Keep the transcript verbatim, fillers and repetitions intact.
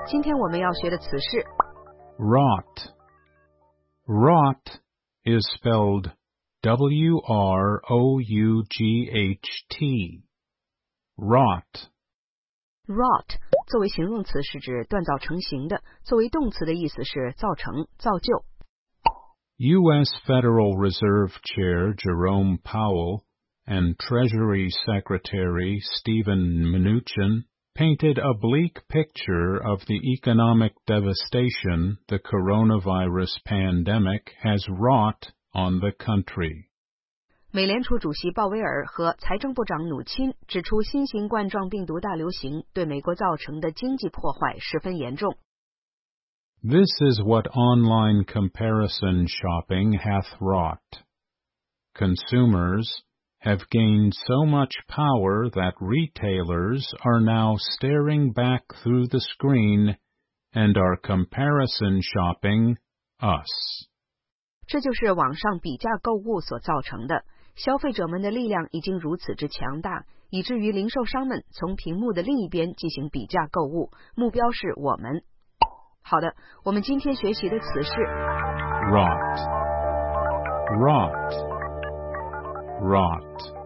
今天我们要学的词是 rot. Rot is spelled W R O U G H T. Rot. rot 作为形容词是指锻造成型的，作为动词的意思是造成、造就。 U S Federal Reserve Chair Jerome Powell and Treasury Secretary Steven Mnuchin painted a bleak picture of the economic devastation the coronavirus pandemic has wrought on the country. 美联储主席鲍威尔和财政部长努钦指出，新型冠状病毒大流行对美国造成的经济破坏十分严重。 This is what online comparison shopping hath wrought. Consumers have gained so much power that retailers are now staring back through the screen and are comparison shopping us. 这就是网上比价购物所造成的。消费者们的力量已经如此之强大，以至于零售商们从屏幕的另一边进行比价购物，目标是我们。好的，我们今天学习的词是 rot. Rot. Rot.